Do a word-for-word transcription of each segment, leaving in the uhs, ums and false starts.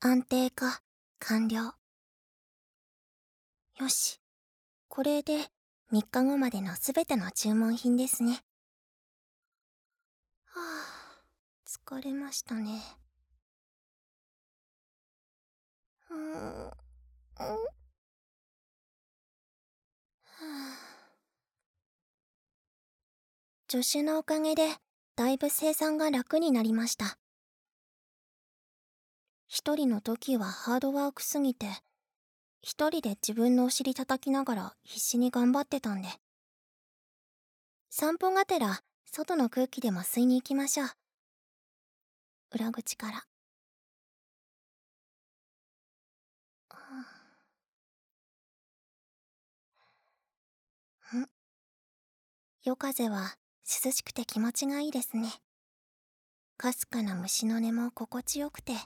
安定化完了。よし、これでみっかごまでのすべての注文品ですね。はあ、疲れましたね。うーん、うん、はあ。助手のおかげでだいぶ生産が楽になりました。一人の時はハードワークすぎて、一人で自分のお尻叩きながら必死に頑張ってたんで。散歩がてら外の空気でも吸いに行きましょう。裏口から。ん夜風は涼しくて気持ちがいいですね。かすかな虫の音も心地よくて。ん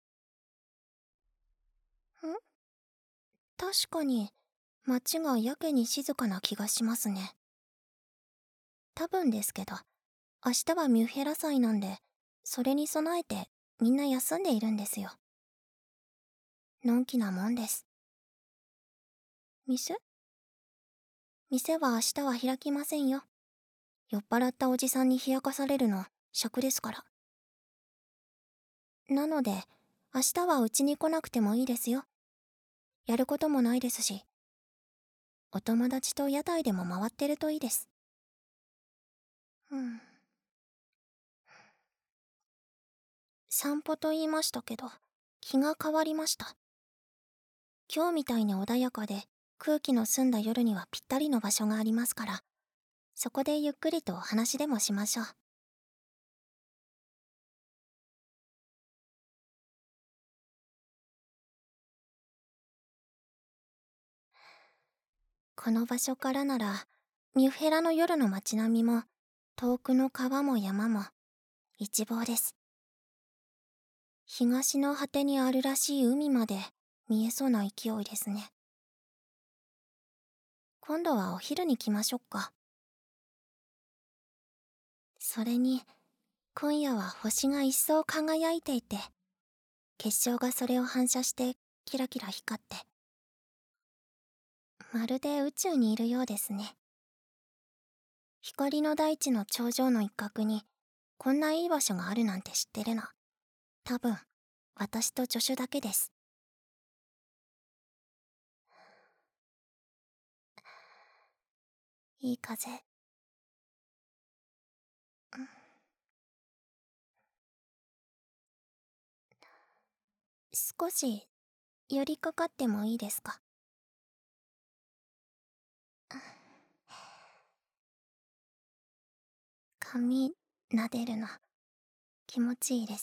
確かに街がやけに静かな気がしますね。多分ですけど、明日はミュッヘラ祭なんで、それに備えてみんな休んでいるんですよ。のんきなもんです。店店は明日は開きませんよ。酔っ払ったおじさんに冷やかされるの尺ですから。なので、明日はうちに来なくてもいいですよ。やることもないですし。お友達と屋台でも回ってるといいです。うん。散歩と言いましたけど、気が変わりました。今日みたいに穏やかで空気の澄んだ夜にはぴったりの場所がありますから、そこでゆっくりとお話でもしましょう。この場所からなら、ミュフェラの夜の街並みも、遠くの川も山も、一望です。東の果てにあるらしい海まで見えそうな勢いですね。今度はお昼に来ましょうか。それに、今夜は星が一層輝いていて、結晶がそれを反射してキラキラ光って、まるで宇宙にいるようですね。光の大地の頂上の一角に、こんないい場所があるなんて知ってるの。多分、私と助手だけです。いい風。少し寄りかかってもいいですか？髪撫でるの気持ちいいです。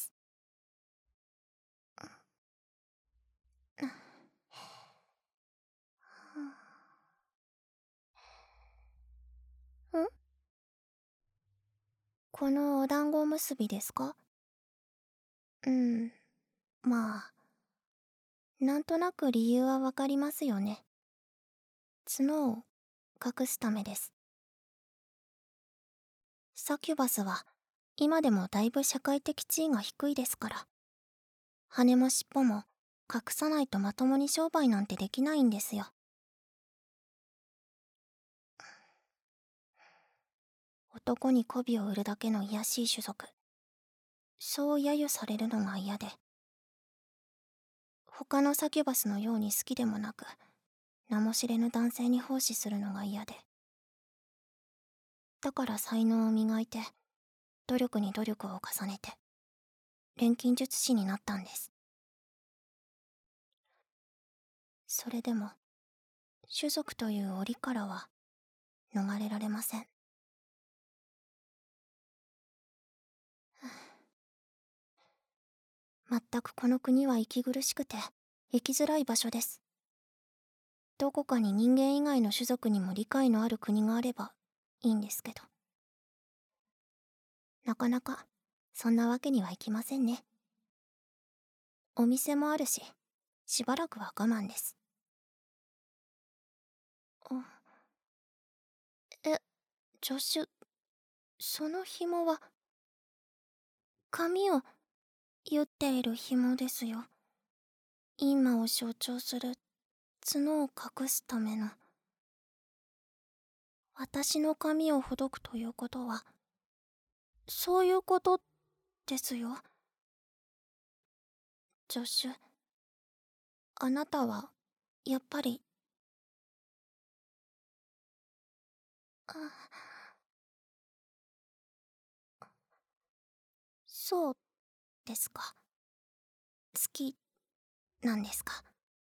ん？このお団子結びですか？うん、まあ、なんとなく理由はわかりますよね。角を隠すためです。サキュバスは今でもだいぶ社会的地位が低いですから。羽も尻尾も隠さないとまともに商売なんてできないんですよ。男に媚びを売るだけの卑しい種族。そう揶揄されるのが嫌で。他のサキュバスのように好きでもなく、名も知れぬ男性に奉仕するのが嫌で。だから才能を磨いて、努力に努力を重ねて、錬金術師になったんです。それでも、種族という檻からは逃れられません。全くこの国は息苦しくて、生きづらい場所です。どこかに人間以外の種族にも理解のある国があればいいんですけど。なかなか、そんなわけにはいきませんね。お店もあるし、しばらくは我慢です。あ、え、助手、その紐は、髪を結っている紐ですよ。 今を象徴する角を隠すための。私の髪をほどくということは、そういうことですよ。助手、あなたはやっぱり。あ、そうですか。好きなんですか。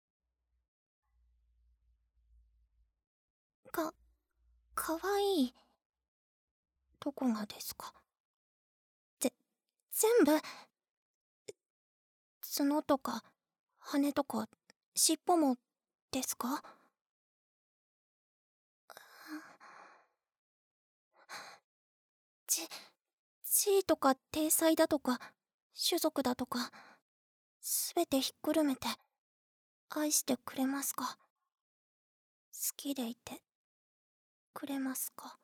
か、かわいい。どこがですか。ぜ、全部。角とか羽とか尻尾もですか。ち、地位とか体裁だとか種族だとかすべてひっくるめて愛してくれますか。好きでいてくれますか。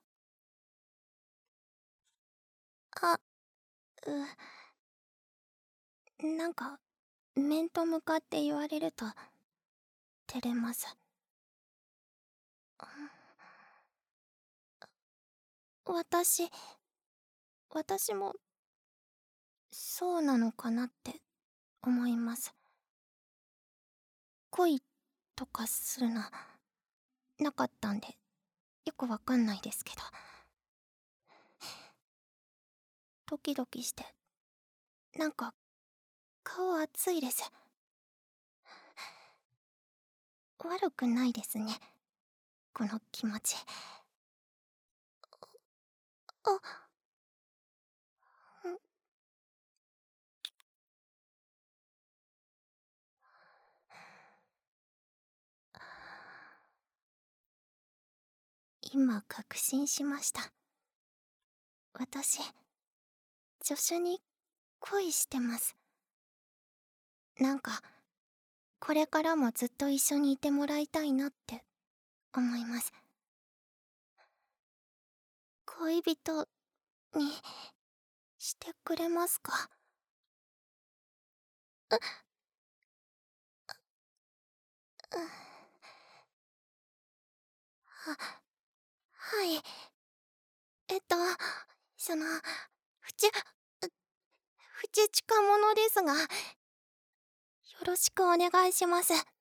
あ、う、なんか面と向かって言われると照れます。私、私もそうなのかなって思います。恋とかするのなかったんでよくわかんないですけど、ドキドキしてなんか顔熱いです。悪くないですね、この気持ち。あ、ん、今確信しました。私、助手に恋してます。なんかこれからもずっと一緒にいてもらいたいなって思います。恋人にしてくれますか。う、う、は、はい。えっと、その、ふちゅ、ふち近者ですが、よろしくお願いします。